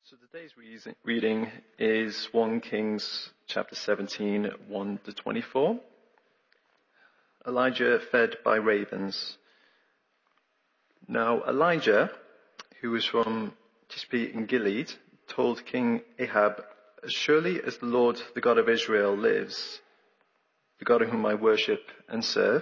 So today's reading is 1 Kings chapter 17, 1 to 24. Elijah fed by ravens. Now Elijah, who was from Tishbe in Gilead, told King Ahab, "As surely as the Lord, the God of Israel, lives, the God whom I worship and serve,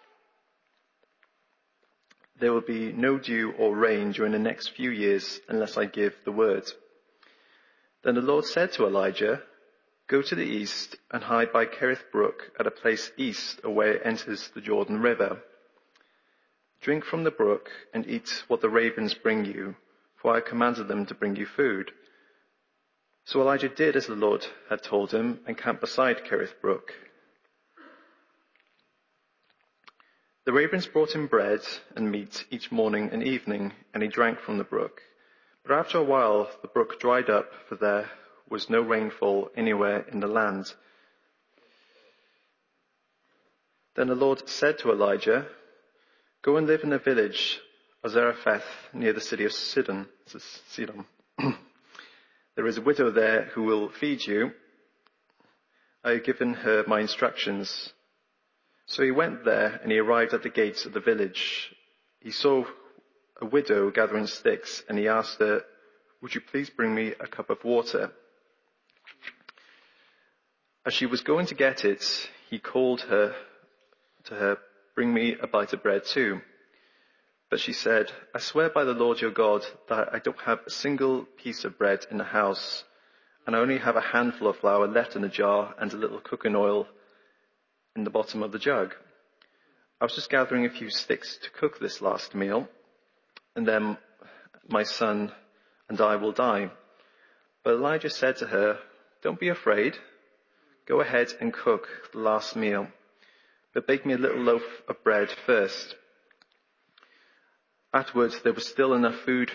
there will be no dew or rain during the next few years unless I give the word." Then the Lord said to Elijah, "Go to the east and hide by Kerith Brook at a place east of where it enters the Jordan River. Drink from the brook and eat what the ravens bring you, for I commanded them to bring you food." So Elijah did as the Lord had told him and camped beside Kerith Brook. The ravens brought him bread and meat each morning and evening, and he drank from the brook. But after a while, the brook dried up, for there was no rainfall anywhere in the land. Then the Lord said to Elijah, "Go and live in the village of Zarephath near the city of Sidon. There is a widow there who will feed you. I have given her my instructions." So he went there, and he arrived at the gates of the village. He saw a widow gathering sticks, and he asked her, "Would you please bring me a cup of water?" As she was going to get it, he called to her, "Bring me a bite of bread too." But she said, "I swear by the Lord your God that I don't have a single piece of bread in the house, and I only have a handful of flour left in the jar and a little cooking oil in the bottom of the jug. I was just gathering a few sticks to cook this last meal, and then my son and I will die." But Elijah said to her, "Don't be afraid. Go ahead and cook the last meal, but bake me a little loaf of bread first. Afterwards, there was still enough food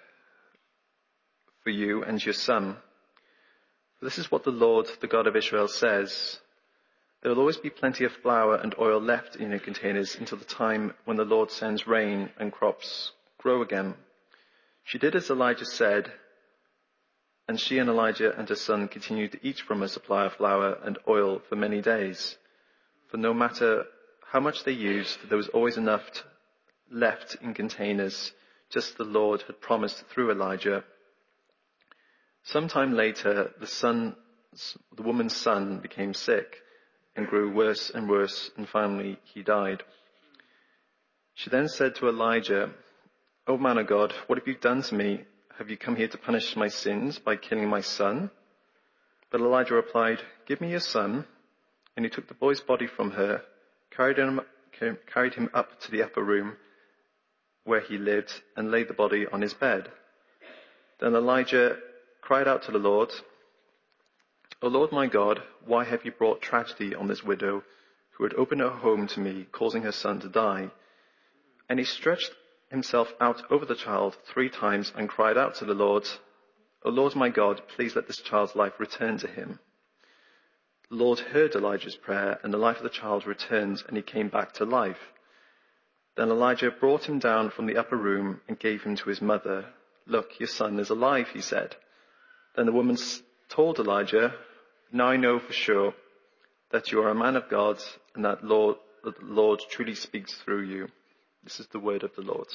for you and your son. This is what the Lord, the God of Israel, says. There will always be plenty of flour and oil left in your containers until the time when the Lord sends rain and crops grow again." She did as Elijah said, and she and Elijah and her son continued to eat from a supply of flour and oil for many days. For no matter how much they used, there was always enough left in containers, just as the Lord had promised through Elijah. Sometime later, the woman's son became sick and grew worse and worse, and finally he died. She then said to Elijah, "O man of God, what have you done to me? Have you come here to punish my sins by killing my son?" But Elijah replied, "Give me your son." And he took the boy's body from her, carried him up to the upper room where he lived, and laid the body on his bed. Then Elijah cried out to the Lord, "O Lord my God, why have you brought tragedy on this widow who had opened her home to me, causing her son to die?" And he stretched himself out over the child 3 times and cried out to the Lord, "O Lord my God, please let this child's life return to him." The Lord heard Elijah's prayer, and the life of the child returned, and he came back to life. Then Elijah brought him down from the upper room and gave him to his mother. "Look, your son is alive," he said. Then the woman told Elijah, "Now I know for sure that you are a man of God, and that the Lord truly speaks through you." This is the word of the Lord.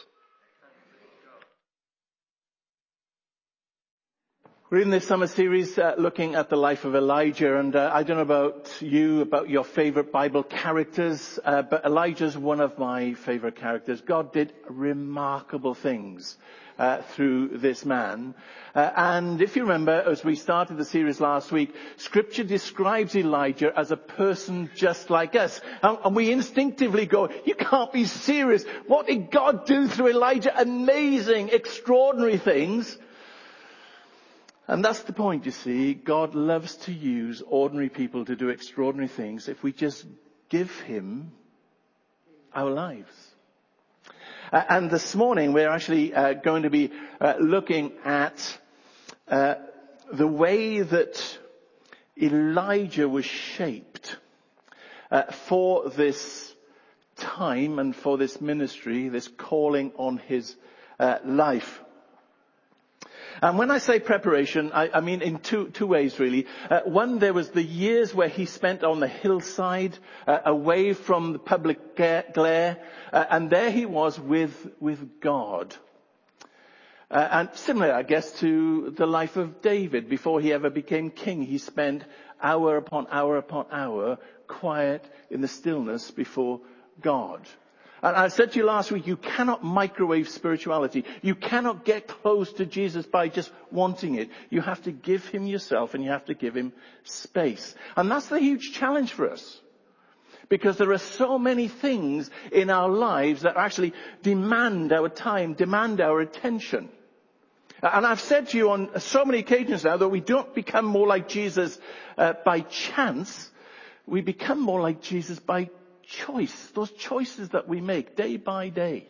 We're in this summer series looking at the life of Elijah, and I don't know about you, about your favorite Bible characters, but Elijah's one of my favorite characters. God did remarkable things through this man. And if you remember, as we started the series last week, Scripture describes Elijah as a person just like us. And we instinctively go, "You can't be serious. What did God do through Elijah? Amazing, extraordinary things." And that's the point, you see. God loves to use ordinary people to do extraordinary things if we just give him our lives. And this morning we're actually going to be looking at the way that Elijah was shaped for this time and for this ministry, this calling on his life. And when I say preparation, I mean in two ways really. One, there was the years where he spent on the hillside, away from the public glare, and there he was with God. And similar, I guess, to the life of David. Before he ever became king, he spent hour upon hour upon hour quiet in the stillness before God. And I said to you last week, you cannot microwave spirituality. You cannot get close to Jesus by just wanting it. You have to give him yourself and you have to give him space. And that's the huge challenge for us. Because there are so many things in our lives that actually demand our time, demand our attention. And I've said to you on so many occasions now that we don't become more like Jesus by chance. We become more like Jesus by choice, those choices that we make day by day.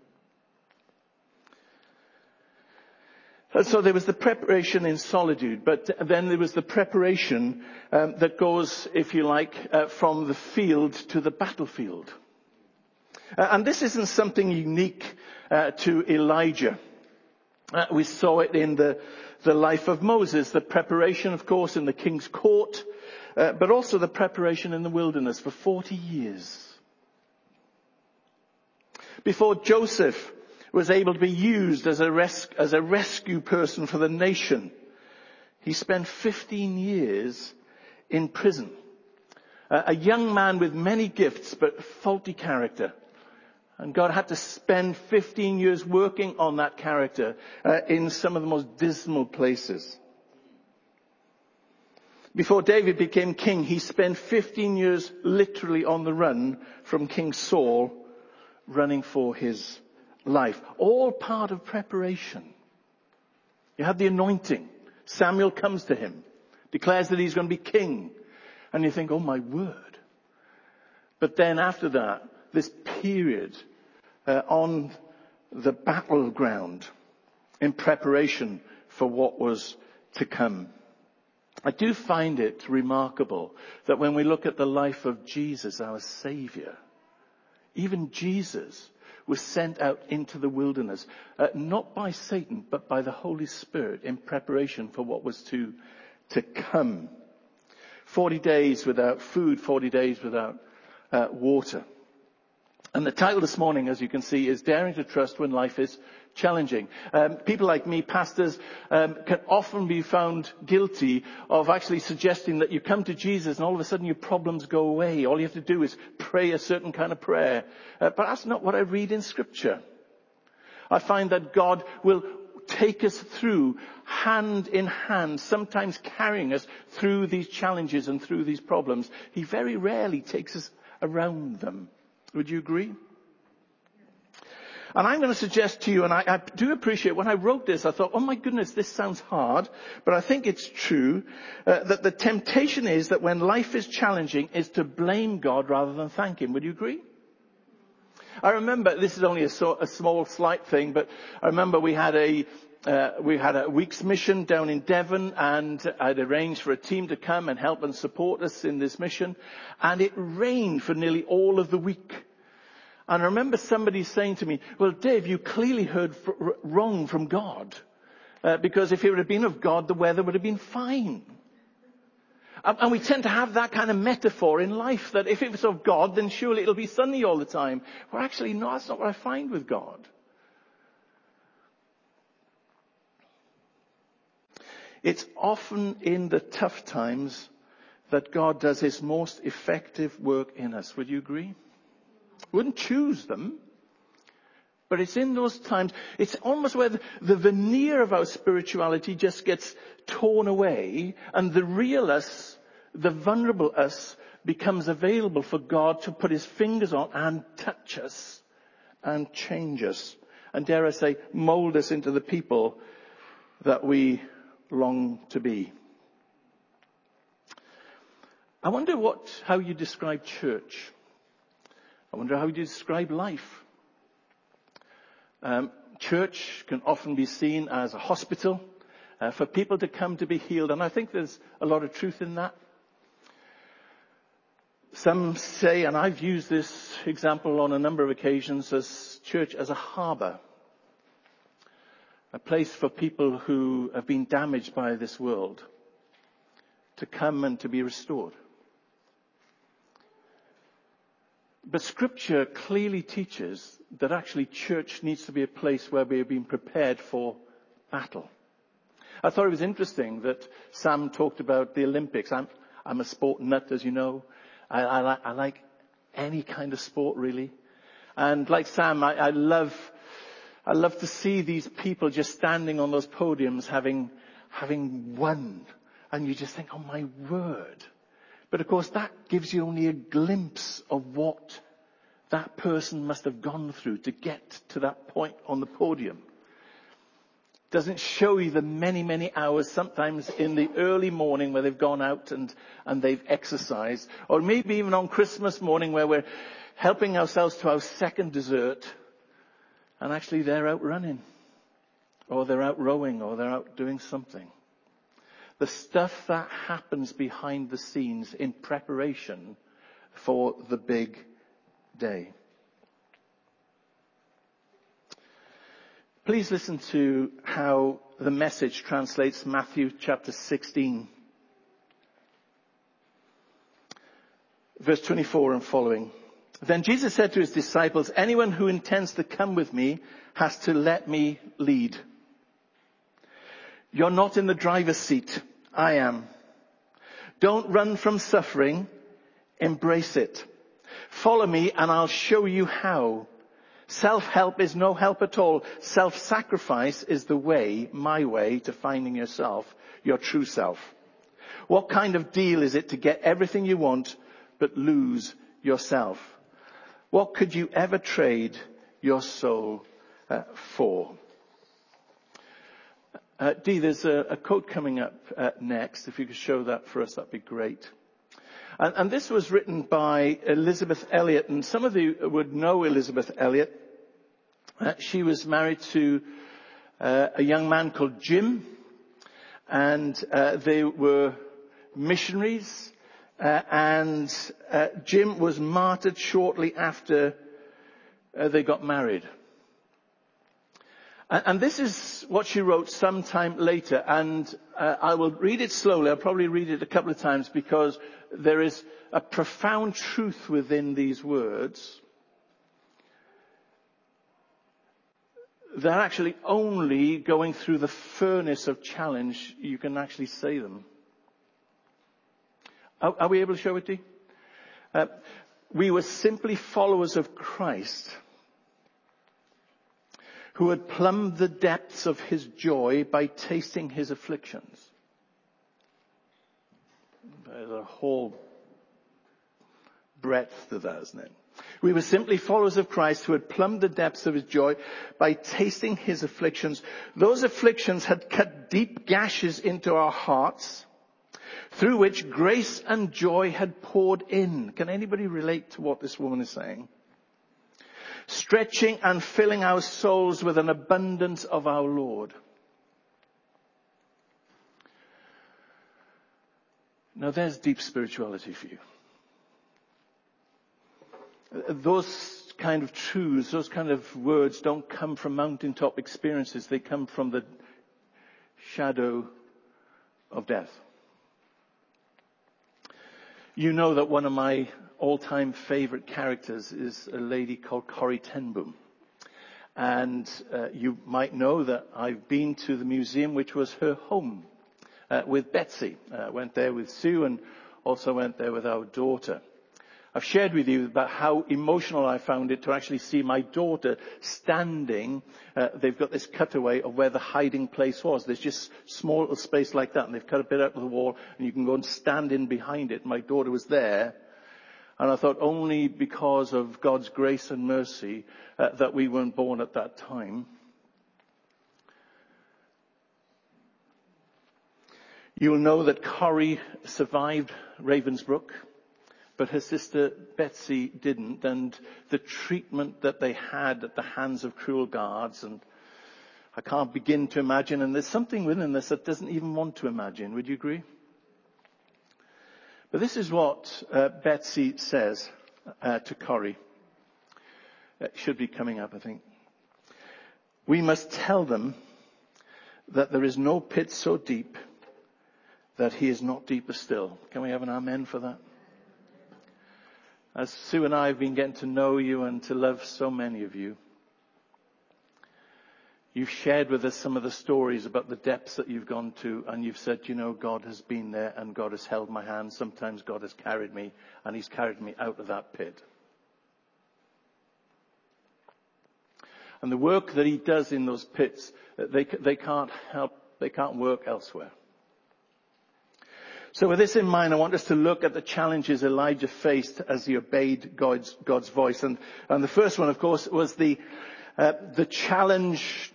And so there was the preparation in solitude, but then there was the preparation that goes, if you like, from the field to the battlefield. And this isn't something unique to Elijah. We saw it in the life of Moses, the preparation, of course, in the king's court, but also the preparation in the wilderness for 40 years. Before Joseph was able to be used as a rescue person for the nation, he spent 15 years in prison. A young man with many gifts, but faulty character. And God had to spend 15 years working on that character in some of the most dismal places. Before David became king, he spent 15 years literally on the run from King Saul, running for his life. All part of preparation. You had the anointing. Samuel comes to him, declares that he's going to be king. And you think, oh my word. But then after that, this period on the battleground in preparation for what was to come. I do find it remarkable that when we look at the life of Jesus, our Savior, even Jesus was sent out into the wilderness, not by Satan, but by the Holy Spirit in preparation for what was to come. 40 days without food, 40 days without water. And the title this morning, as you can see, is Daring to Trust When Life is Challenging. People like me, pastors, can often be found guilty of actually suggesting that you come to Jesus and all of a sudden your problems go away. All you have to do is pray a certain kind of prayer. But that's not what I read in Scripture. I find that God will take us through hand in hand, sometimes carrying us through these challenges and through these problems. He very rarely takes us around them. Would you agree? And I'm going to suggest to you, and I do appreciate, when I wrote this, I thought, oh my goodness, this sounds hard, but I think it's true, that the temptation is that when life is challenging is to blame God rather than thank Him. Would you agree? I remember, this is only a small slight thing, but I remember we had a week's mission down in Devon, and I'd arranged for a team to come and help and support us in this mission. And it rained for nearly all of the week. And I remember somebody saying to me, well, Dave, you clearly heard wrong from God. Because if it would have been of God, the weather would have been fine. And we tend to have that kind of metaphor in life, that if it was of God, then surely it'll be sunny all the time. Well, actually, no, that's not what I find with God. It's often in the tough times that God does His most effective work in us. Would you agree? Wouldn't choose them, but it's in those times. It's almost where the veneer of our spirituality just gets torn away, and the real us, the vulnerable us, becomes available for God to put His fingers on and touch us and change us. And dare I say, mold us into the people that we long to be. I wonder how you describe church. I wonder how you describe life. Church can often be seen as a hospital for people to come to be healed. And I think there's a lot of truth in that. Some say, and I've used this example on a number of occasions, as church as a harbour. a place for people who have been damaged by this world to come and to be restored. But Scripture clearly teaches that actually church needs to be a place where we are being prepared for battle. I thought it was interesting that Sam talked about the Olympics. I'm a sport nut, as you know. I like any kind of sport, really. And like Sam, I love to see these people just standing on those podiums having won. And you just think, oh my word. But of course that gives you only a glimpse of what that person must have gone through to get to that point on the podium. Doesn't show you the many, many hours, sometimes in the early morning where they've gone out and they've exercised. Or maybe even on Christmas morning where we're helping ourselves to our second dessert. And actually they're out running. Or they're out rowing. Or they're out doing something. The stuff that happens behind the scenes in preparation for the big day. Please listen to how the Message translates Matthew chapter 16. Verse 24 and following. Then Jesus said to his disciples, anyone who intends to come with me has to let me lead. You're not in the driver's seat. I am. Don't run from suffering. Embrace it. Follow me and I'll show you how. Self-help is no help at all. Self-sacrifice is the way, my way, to finding yourself, your true self. What kind of deal is it to get everything you want but lose yourself? What could you ever trade your soul for? Dee, there's a quote coming up next. If you could show that for us, that'd be great. And this was written by Elizabeth Elliot, and some of you would know Elizabeth Elliot. She was married to a young man called Jim, and they were missionaries, and Jim was martyred shortly after they got married. And this is what she wrote sometime later, and I will read it slowly. I'll probably read it a couple of times because there is a profound truth within these words that actually only going through the furnace of challenge you can actually say them. Are we able to show it to you? We were simply followers of Christ, who had plumbed the depths of his joy by tasting his afflictions. There's a whole breadth to that, isn't it? We were simply followers of Christ who had plumbed the depths of his joy by tasting his afflictions. Those afflictions had cut deep gashes into our hearts, through which grace and joy had poured in. Can anybody relate to what this woman is saying? Stretching and filling our souls with an abundance of our Lord. Now there's deep spirituality for you. Those kind of truths, those kind of words don't come from mountaintop experiences. They come from the shadow of death. You know that one of my all-time favorite characters is a lady called Corrie ten Boom. And you might know that I've been to the museum, which was her home, with Betsy. Went there with Sue and also went there with our daughter. I've shared with you about how emotional I found it to actually see my daughter standing. They've got this cutaway of where the hiding place was. There's just small little space like that, and they've cut a bit out of the wall, and you can go and stand in behind it. My daughter was there. And I thought only because of God's grace and mercy that we weren't born at that time. You'll know that Corrie survived Ravensbrück, but her sister Betsy didn't. And the treatment that they had at the hands of cruel guards, and I can't begin to imagine. And there's something within this that doesn't even want to imagine. Would you agree? But this is what Betsy says to Corrie. It should be coming up, I think. We must tell them that there is no pit so deep that he is not deeper still. Can we have an amen for that? As Sue and I have been getting to know you and to love so many of you, you've shared with us some of the stories about the depths that you've gone to, and you've said, you know, God has been there and God has held my hand. Sometimes God has carried me, and he's carried me out of that pit. And the work that he does in those pits, they can't work elsewhere. So with this in mind, I want us to look at the challenges Elijah faced as he obeyed God's voice. And the first one, of course, was the challenge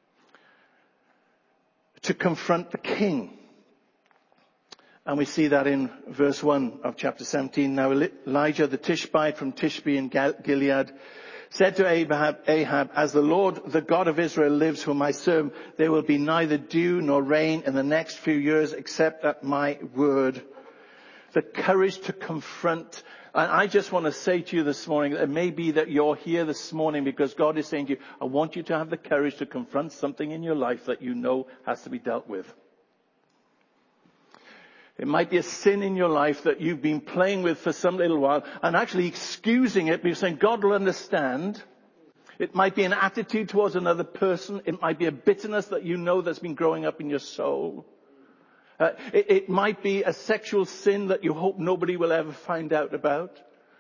to confront the king. And we see that in verse 1 of chapter 17. Now Elijah the Tishbite from Tishbe in Gilead said to Ahab, as the Lord, the God of Israel lives whom I serve, there will be neither dew nor rain in the next few years except at my word. The courage to confront. And I just want to say to you this morning, it may be that you're here this morning because God is saying to you, I want you to have the courage to confront something in your life that you know has to be dealt with. It might be a sin in your life that you've been playing with for some little while and actually excusing it, but you're saying God will understand. It might be an attitude towards another person. It might be a bitterness that you know that's been growing up in your soul. It might be a sexual sin that you hope nobody will ever find out about.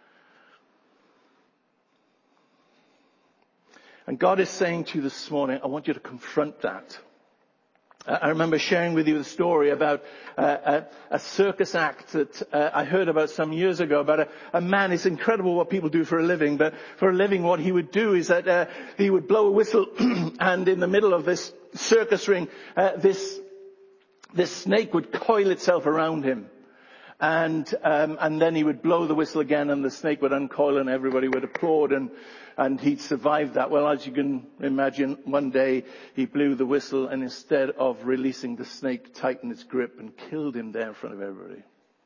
And God is saying to you this morning, I want you to confront that. I remember sharing with you the story about a circus act that I heard about some years ago about a man. It's incredible what people do for a living, but for a living what he would do is that he would blow a whistle and in the middle of this circus ring, this snake would coil itself around him. And then he would blow the whistle again and the snake would uncoil and everybody would applaud and he'd survived that. Well, as you can imagine, one day he blew the whistle and instead of releasing the snake, tightened its grip and killed him there in front of everybody.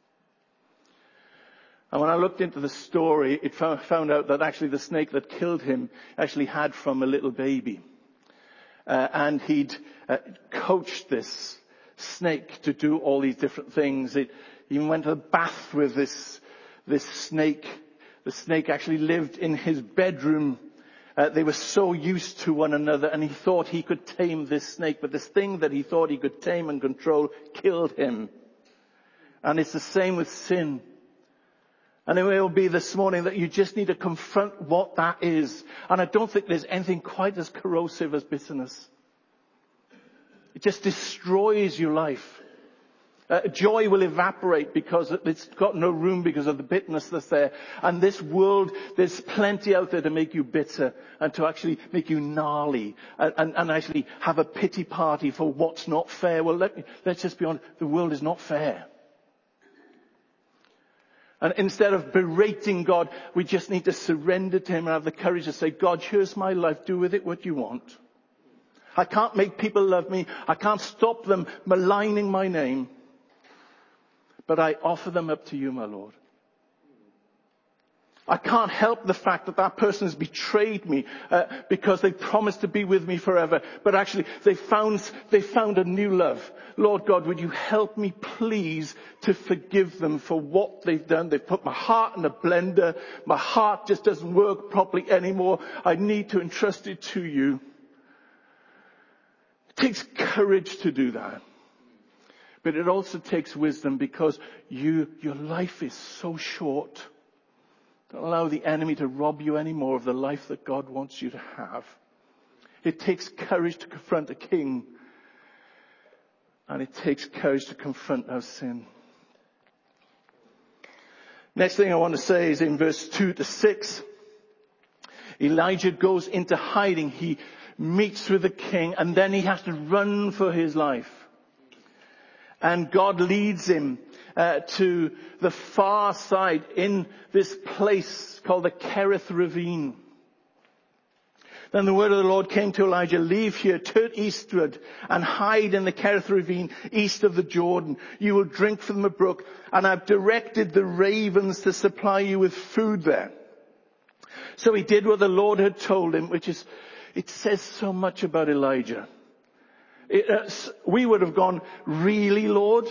And when I looked into the story, it found out that actually the snake that killed him actually had from a little baby. And he'd coached this snake to do all these different things. He even went to the bath with this snake. The snake actually lived in his bedroom. They were so used to one another and he thought he could tame this snake. But this thing that he thought he could tame and control killed him. And it's the same with sin. And it will be this morning that you just need to confront what that is. And I don't think there's anything quite as corrosive as bitterness. It just destroys your life. Joy will evaporate because it's got no room because of the bitterness that's there. And this world, there's plenty out there to make you bitter and to actually make you gnarly and actually have a pity party for what's not fair. Well, let's just be honest. The world is not fair. And instead of berating God, we just need to surrender to him and have the courage to say, God, here's my life. Do with it what you want. I can't make people love me. I can't stop them maligning my name. But I offer them up to you, my Lord. I can't help the fact that that person has betrayed me because they promised to be with me forever. But actually, they found a new love. Lord God, would you help me, please, to forgive them for what they've done? They've put my heart in a blender. My heart just doesn't work properly anymore. I need to entrust it to you. It takes courage to do that. But it also takes wisdom because your life is so short. Don't allow the enemy to rob you anymore of the life that God wants you to have. It takes courage to confront a king. And it takes courage to confront our sin. Next thing I want to say is in verse 2 to 6. Elijah goes into hiding. He meets with the king and then he has to run for his life. And God leads him to the far side in this place called the Kerith Ravine. Then the word of the Lord came to Elijah, leave here, turn eastward and hide in the Kerith Ravine east of the Jordan. You will drink from the brook and I've directed the ravens to supply you with food there. So he did what the Lord had told him, it says so much about Elijah. We would have gone, really, Lord?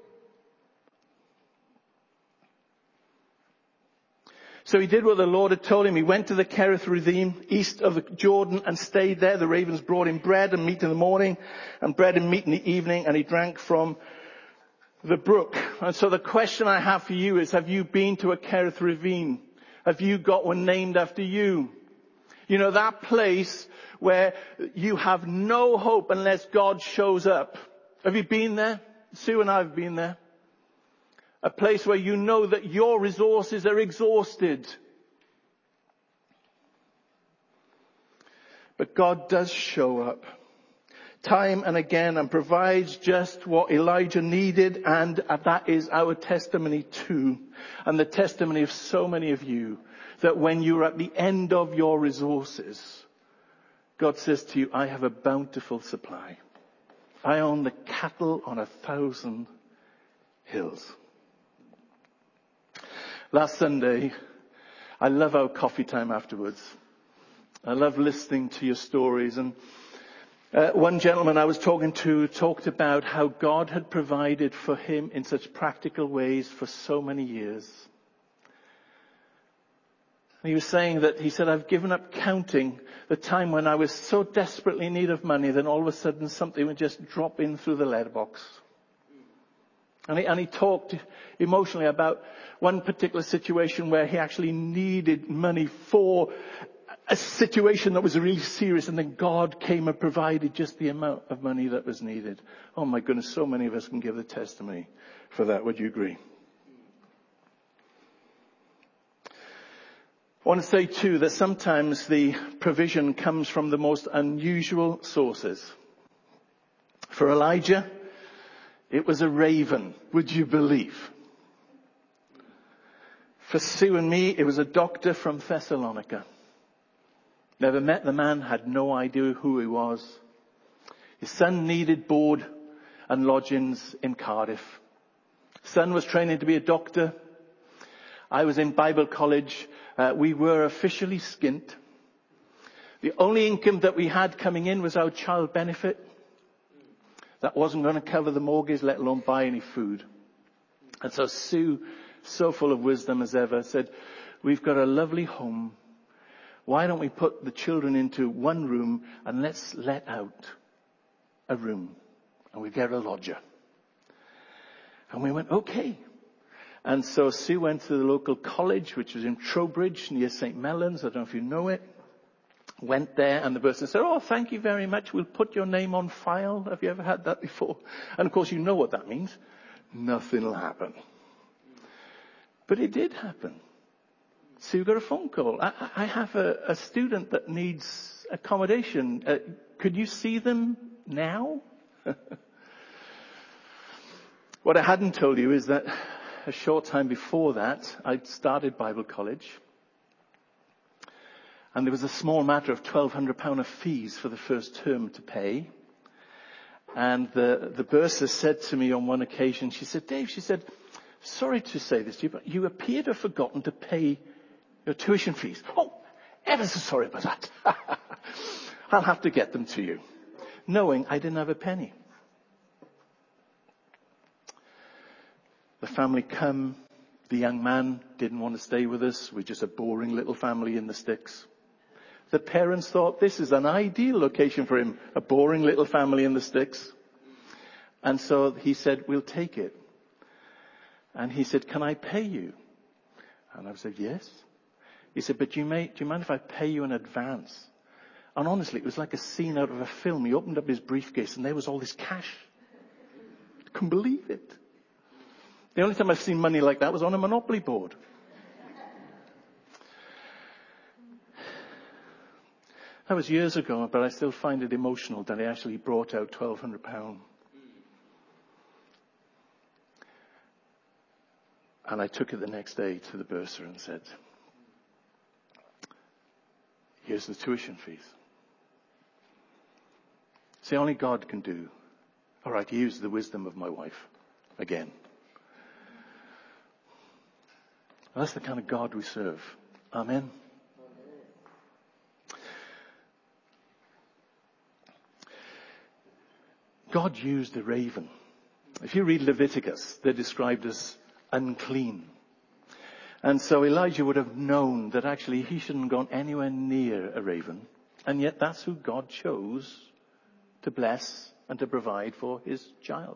So he did what the Lord had told him. He went to the Kerith Redim, east of the Jordan, and stayed there. The ravens brought him bread and meat in the morning, and bread and meat in the evening, and he drank from the brook. And so the question I have for you is, have you been to a Kerith Redim? Have you got one named after you? You know, that place where you have no hope unless God shows up. Have you been there? Sue and I have been there. A place where you know that your resources are exhausted. But God does show up time and again and provides just what Elijah needed, and that is our testimony too. And the testimony of so many of you, that when you're at the end of your resources, God says to you, I have a bountiful supply. I own the cattle on 1,000 hills. Last Sunday, I love our coffee time afterwards. I love listening to your stories. And one gentleman I was talking to talked about how God had provided for him in such practical ways for so many years. And he was saying that, he said, I've given up counting the time when I was so desperately in need of money, then all of a sudden something would just drop in through the letterbox. And he talked emotionally about one particular situation where he actually needed money for a situation that was really serious, and then God came and provided just the amount of money that was needed. Oh my goodness, so many of us can give the testimony for that. Would you agree? I want to say too that sometimes the provision comes from the most unusual sources. For Elijah, it was a raven, would you believe? For Sue and me, it was a doctor from Thessalonica. Never met the man, had no idea who he was. His son needed board and lodgings in Cardiff. Son was training to be a doctor. I was in Bible college. We were officially skint. The only income that we had coming in was our child benefit. That wasn't going to cover the mortgage, let alone buy any food. And so Sue, so full of wisdom as ever, said, we've got a lovely home. Why don't we put the children into one room and let's let out a room and we get a lodger. And we went, okay. And so Sue went to the local college, which was in Trowbridge near St. Mellons. I don't know if you know it. Went there and the person said, oh, thank you very much. We'll put your name on file. Have you ever had that before? And of course, you know what that means. Nothing will happen. But it did happen. Sue got a phone call. I have a student that needs accommodation. Could you see them now? What I hadn't told you is that a short time before that, I'd started Bible college. And there was a small matter of £1,200 of fees for the first term to pay. And the bursar said to me on one occasion, she said, Dave, she said, sorry to say this to you, but you appear to have forgotten to pay your tuition fees. Oh, ever so sorry about that. I'll have to get them to you. Knowing I didn't have a penny. The family come. The young man didn't want to stay with us. We're just a boring little family in the sticks. The parents thought this is an ideal location for him. A boring little family in the sticks. And so he said, we'll take it. And he said, can I pay you? And I said, yes. He said, but do you mind if I pay you in advance? And honestly, it was like a scene out of a film. He opened up his briefcase and there was all this cash. I couldn't believe it. The only time I've seen money like that was on a Monopoly board. That was years ago, but I still find it emotional that I actually brought out £1,200. And I took it the next day to the bursar and said, here's the tuition fees. See, only God can do. All right, use the wisdom of my wife again. That's the kind of God we serve. Amen. God used a raven. If you read Leviticus, they're described as unclean. And so Elijah would have known that actually he shouldn't have gone anywhere near a raven. And yet that's who God chose to bless and to provide for his child.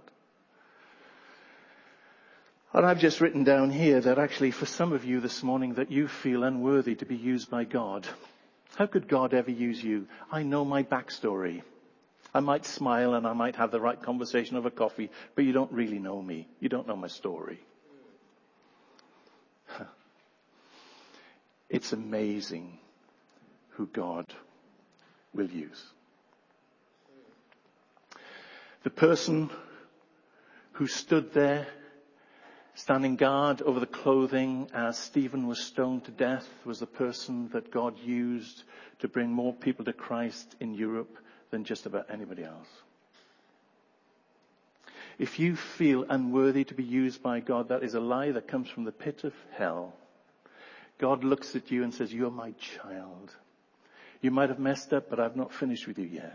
And I've just written down here that actually for some of you this morning that you feel unworthy to be used by God. How could God ever use you? I know my backstory. I might smile and I might have the right conversation over coffee, but you don't really know me. You don't know my story. It's amazing who God will use. The person who stood there standing guard over the clothing as Stephen was stoned to death was the person that God used to bring more people to Christ in Europe than just about anybody else. If you feel unworthy to be used by God, that is a lie that comes from the pit of hell. God looks at you and says, "You're my child. You might have messed up, but I've not finished with you yet."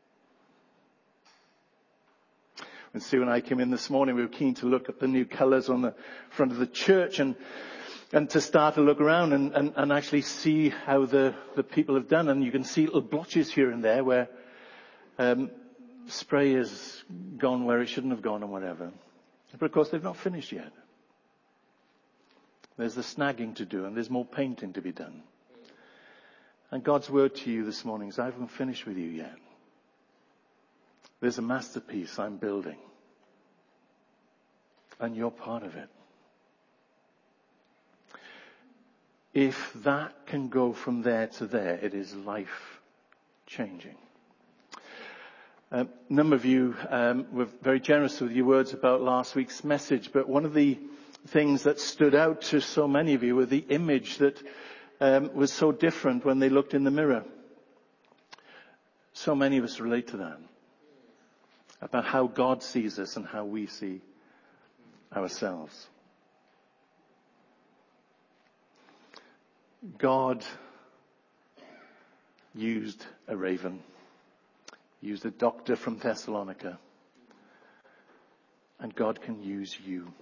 When Sue and I came in this morning, we were keen to look at the new colours on the front of the church and to start to look around and actually see how the people have done. And you can see little blotches here and there where spray has gone where it shouldn't have gone and whatever. But of course, they've not finished yet. There's the snagging to do and there's more painting to be done. And God's word to you this morning is, I haven't finished with you yet. There's a masterpiece I'm building. And you're part of it. If that can go from there to there, it is life-changing. A number of you were very generous with your words about last week's message, but one of the things that stood out to so many of you were the image that was so different when they looked in the mirror. So many of us relate to that. About how God sees us and how we see ourselves. God used a raven, used a doctor from Thessalonica, and God can use you.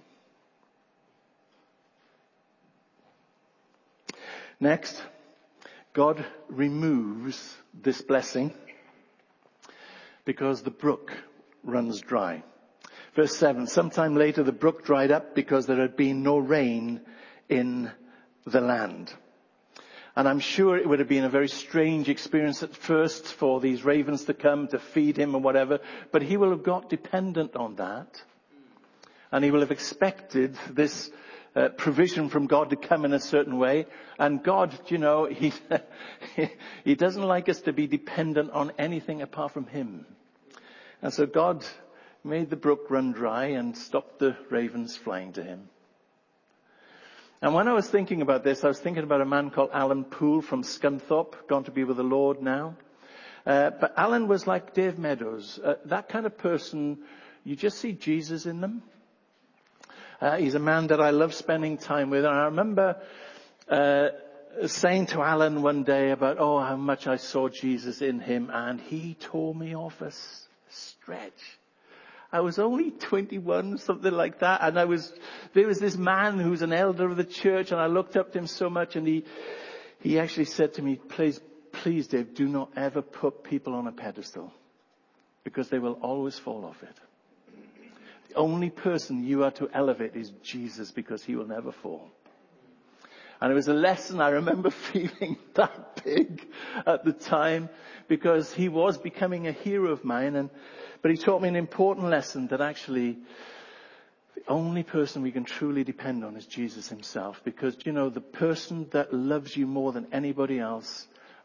Next, God removes this blessing because the brook runs dry. Verse 7, sometime later the brook dried up because there had been no rain in the land. And I'm sure it would have been a very strange experience at first for these ravens to come to feed him and whatever, but he will have got dependent on that. And he will have expected this provision from God to come in a certain way. And God, he doesn't like us to be dependent on anything apart from him. And so God made the brook run dry and stopped the ravens flying to him. And when I was thinking about this, I was thinking about a man called Alan Poole from Scunthorpe, gone to be with the Lord now. But Alan was like Dave Meadows, that kind of person, you just see Jesus in them. He's a man that I love spending time with. And I remember saying to Alan one day about, how much I saw Jesus in him. And he tore me off a stretch. I was only 21, something like that. And there was this man who's an elder of the church, and I looked up to him so much, and he actually said to me, please, Dave, do not ever put people on a pedestal, because they will always fall off it. The only person you are to elevate is Jesus, because he will never fall. And it was a lesson I remember feeling that big at the time, because he was becoming a hero of mine. But he taught me an important lesson, that actually the only person we can truly depend on is Jesus himself. Because, the person that loves you more than anybody else,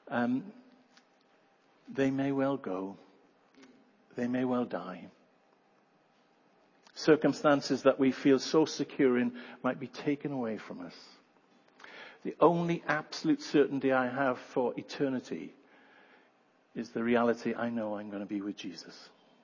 they may well go. They may well die. Circumstances that we feel so secure in might be taken away from us. The only absolute certainty I have for eternity is the reality I know I'm going to be with Jesus.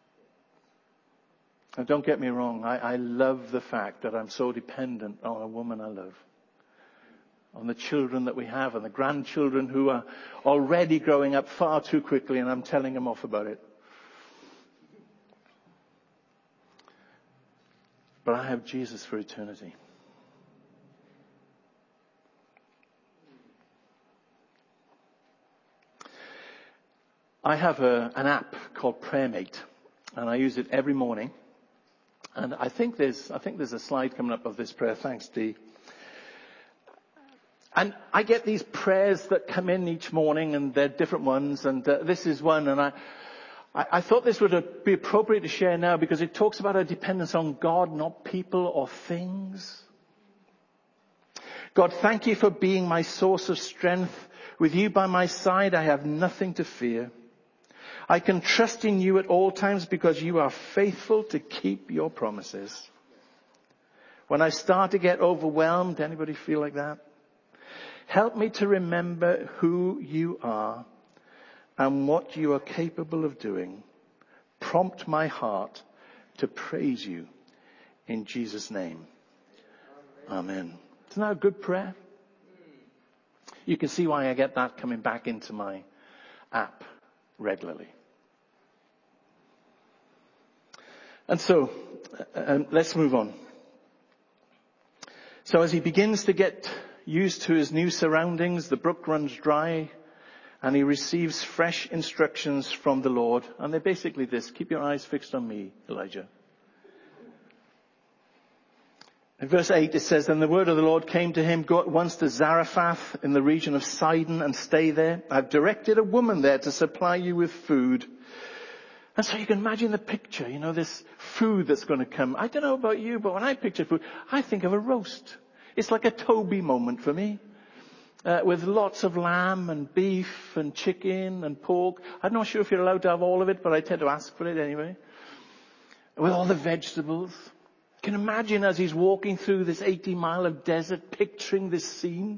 And don't get me wrong, I love the fact that I'm so dependent on a woman I love. On the children that we have and the grandchildren who are already growing up far too quickly, and I'm telling them off about it. but I have Jesus for eternity. I have an app called PrayerMate, and I use it every morning. And I think there's a slide coming up of this prayer. Thanks, Dee. And I get these prayers that come in each morning, and they're different ones. And this is one, and I thought this would be appropriate to share now because it talks about our dependence on God, not people or things. God, thank you for being my source of strength. With you by my side, I have nothing to fear. I can trust in you at all times because you are faithful to keep your promises. When I start to get overwhelmed, anybody feel like that? Help me to remember who you are and what you are capable of doing. Prompt my heart to praise you in Jesus' name. Amen. Isn't that a good prayer? You can see why I get that coming back into my app regularly. And so, let's move on. So as he begins to get used to his new surroundings, the brook runs dry, and he receives fresh instructions from the Lord. And they're basically this: keep your eyes fixed on me, Elijah. In verse 8 it says, "Then the word of the Lord came to him, go at once to Zarephath in the region of Sidon and stay there. I've directed a woman there to supply you with food." And so you can imagine the picture, this food that's going to come. I don't know about you, but when I picture food, I think of a roast. It's like a Toby moment for me. With lots of lamb and beef and chicken and pork. I'm not sure if you're allowed to have all of it, but I tend to ask for it anyway. With all the vegetables. You can imagine as he's walking through this 80-mile of desert, picturing this scene.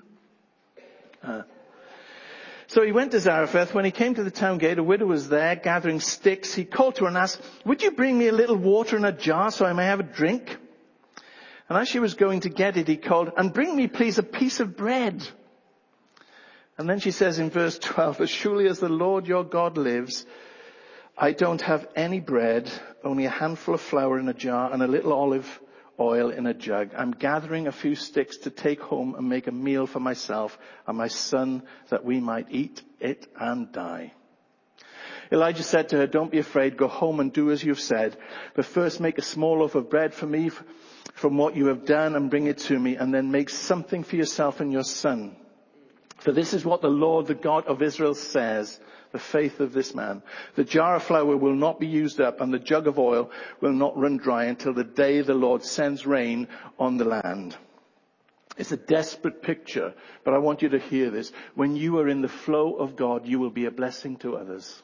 So he went to Zarephath. When he came to the town gate, a widow was there gathering sticks. He called to her and asked, "Would you bring me a little water in a jar so I may have a drink?" And as she was going to get it, he called, "And bring me, please, a piece of bread." And then she says in verse 12, "As surely as the Lord your God lives, I don't have any bread, only a handful of flour in a jar and a little olive oil in a jug. I'm gathering a few sticks to take home and make a meal for myself and my son that we might eat it and die." Elijah said to her, "Don't be afraid. Go home and do as you've said. But first make a small loaf of bread for me from what you have done and bring it to me. And then make something for yourself and your son. For this is what the Lord, the God of Israel, says," the faith of this man: "The jar of flour will not be used up and the jug of oil will not run dry until the day the Lord sends rain on the land." It's a desperate picture, but I want you to hear this. When you are in the flow of God, you will be a blessing to others.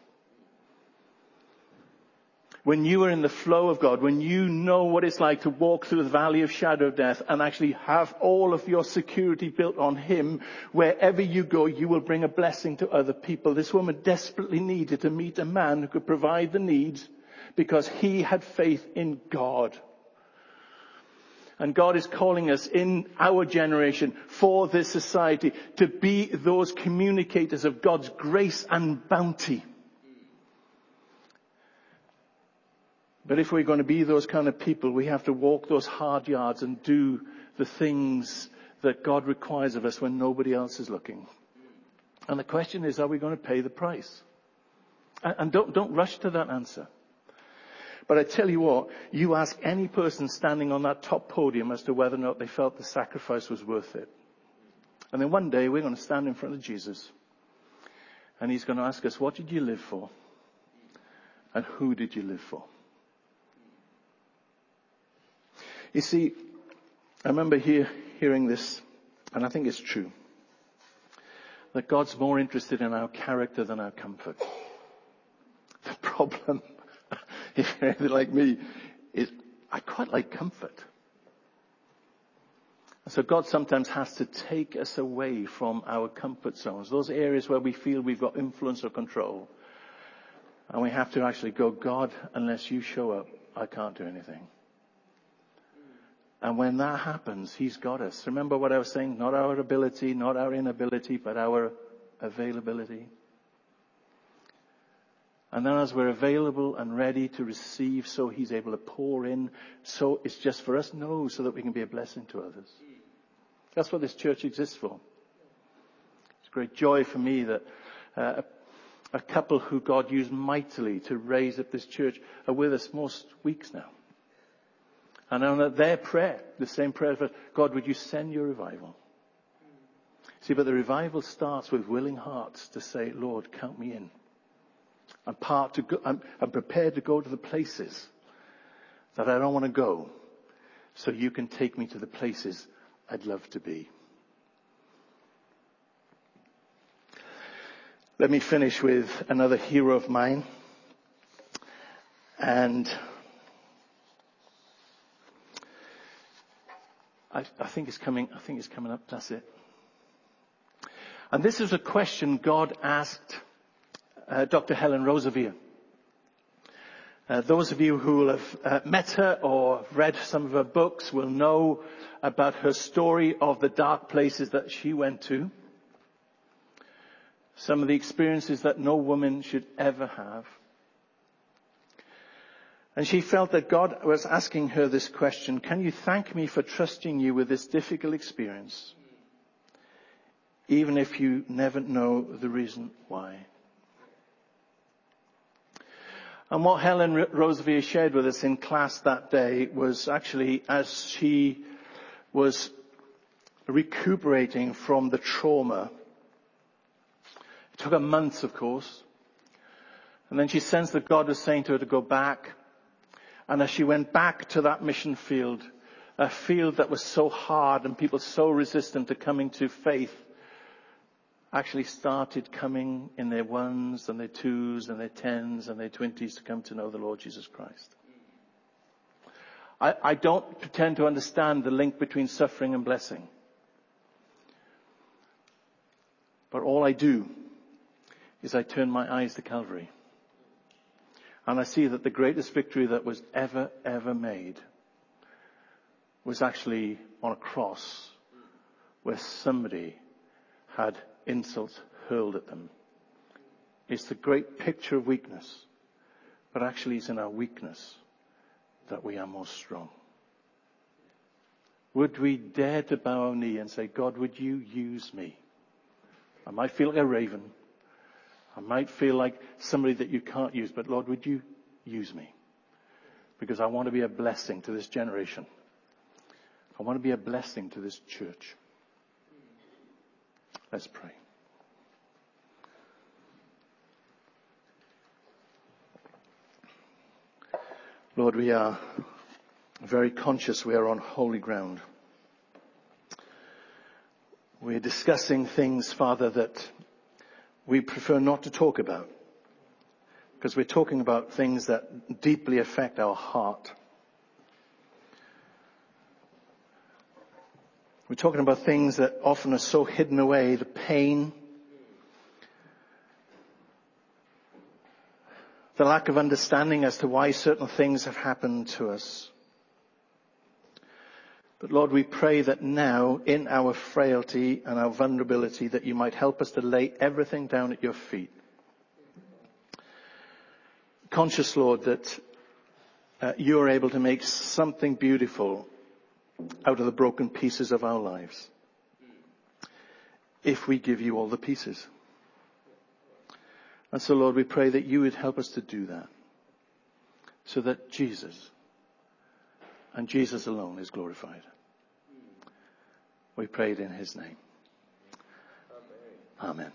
When you are in the flow of God, when you know what it's like to walk through the valley of shadow of death and actually have all of your security built on Him, wherever you go, you will bring a blessing to other people. This woman desperately needed to meet a man who could provide the needs because he had faith in God. And God is calling us in our generation, for this society, to be those communicators of God's grace and bounty. But if we're going to be those kind of people, we have to walk those hard yards and do the things that God requires of us when nobody else is looking. And the question is, are we going to pay the price? And don't rush to that answer. But I tell you what, you ask any person standing on that top podium as to whether or not they felt the sacrifice was worth it. And then one day we're going to stand in front of Jesus. And He's going to ask us, what did you live for? And who did you live for? You see, I remember hearing this, and I think it's true, that God's more interested in our character than our comfort. The problem, if you're anything like me, is I quite like comfort. And so God sometimes has to take us away from our comfort zones, those areas where we feel we've got influence or control. And we have to actually go, God, unless you show up, I can't do anything. And when that happens, He's got us. Remember what I was saying? Not our ability, not our inability, but our availability. And then as we're available and ready to receive, so he's able to pour in. So it's just for us? No, so that we can be a blessing to others. That's what this church exists for. It's great joy for me that a couple who God used mightily to raise up this church are with us most weeks now. And I know that their prayer, the same prayer for God, would you send your revival? See, but the revival starts with willing hearts to say, Lord, count me in. I'm prepared to go to the places that I don't want to go, so you can take me to the places I'd love to be. Let me finish with another hero of mine. And I think it's coming up. That's it. And this is a question God asked Dr. Helen Roseveare. Those of you who will have met her or read some of her books will know about her story of the dark places that she went to. Some of the experiences that no woman should ever have. And she felt that God was asking her this question: can you thank me for trusting you with this difficult experience, even if you never know the reason why? And what Helen Roseveare shared with us in class that day was actually as she was recuperating from the trauma. It took her months, of course. And then she sensed that God was saying to her to go back. And as she went back to that mission field, a field that was so hard and people so resistant to coming to faith, actually started coming in their ones and their twos and their tens and their 20s to come to know the Lord Jesus Christ. I don't pretend to understand the link between suffering and blessing. But all I do is I turn my eyes to Calvary. And I see that the greatest victory that was ever made was actually on a cross where somebody had insults hurled at them. It's the great picture of weakness, but actually it's in our weakness that we are most strong. Would we dare to bow our knee and say, God, would you use me? I might feel like a raven. I might feel like somebody that you can't use, but Lord, would you use me? Because I want to be a blessing to this generation. I want to be a blessing to this church. Let's pray. Lord, we are very conscious we are on holy ground. We're discussing things, Father, that we prefer not to talk about, because we're talking about things that deeply affect our heart. We're talking about things that often are so hidden away, the pain, the lack of understanding as to why certain things have happened to us. But Lord, we pray that now, in our frailty and our vulnerability, that you might help us to lay everything down at your feet. Conscious, Lord, that you are able to make something beautiful out of the broken pieces of our lives, if we give you all the pieces. And so, Lord, we pray that you would help us to do that, so that Jesus and Jesus alone is glorified. We pray it in his name. Amen.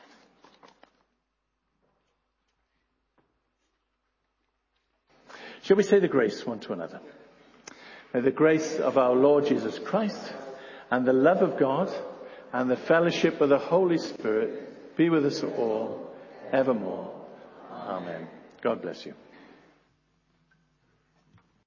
Shall we say the grace one to another? May the grace of our Lord Jesus Christ and the love of God and the fellowship of the Holy Spirit be with us all evermore. Amen. God bless you.